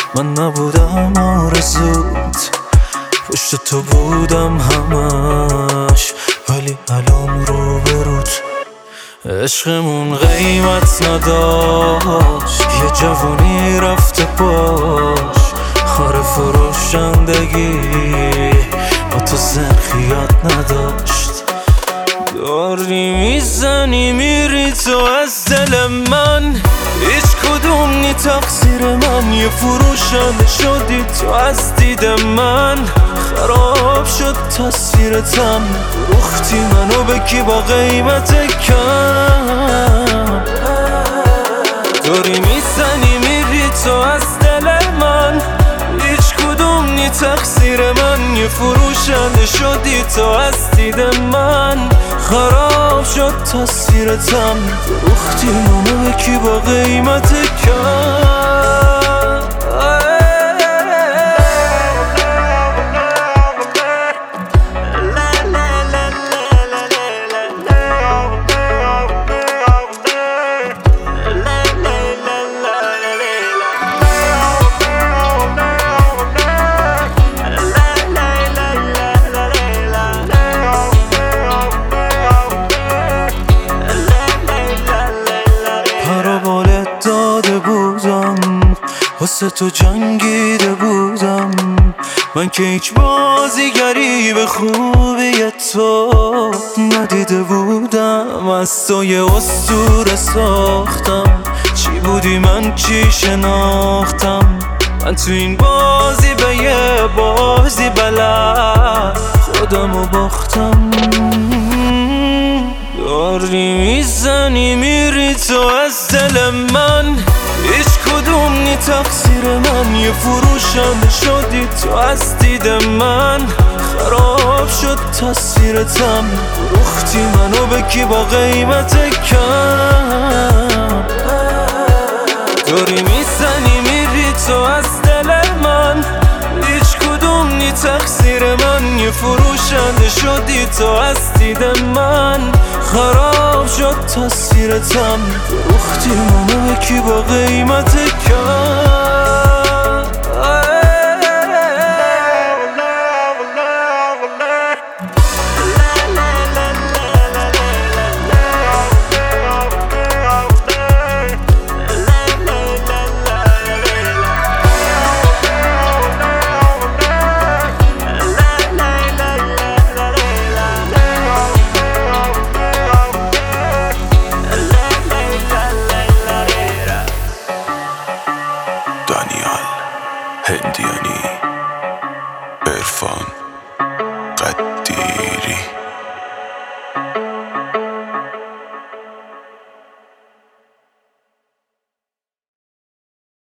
من نبودم آرزوت، پشت تو بودم همش، ولی الان رو بروت. عشقمون قیمت نداشت، یه جوونی رفته باش، خار فروشندگی با تو زرخیات نداشت. داری میزنی میری تو از دل من، هیچ کدوم نی تقصیر من، یه فروشنده شدی تو از دید من. خراب شد تصویرتم، فروختی منو به کی با قیمت کم. داری میزنی میری تو از دل من، هیچ کدوم نی تقصیر من، یه فروشنده شدی تو از دید من. خراب شد تصویرتم، فروختی منو به کی با قیمت کم. داده بودم واسه تو جنگیده بودم، من که هیچ بازیگری به خوبی تو ندیده بودم. از تو یه اسطوره ساختم، چی بودی من چی شناختم. من تو این بازی به یه بازی بلد خودمو باختم. داری میزنی میری تو از دل من، هیچ کدوم نی تقصیر من، یه فروشنده شدی تو از دید من. خراب شد تصویرتم، فروختی منو به کی با قیمت کم. داری میزنی میری تو از دل من، هیچ کدوم نی تقصیر من، یه فروشنده شدی تو از دید من. خراب شد تصویرتم، فروختی منو به کی با قیمت کم. دانیال هندیانی.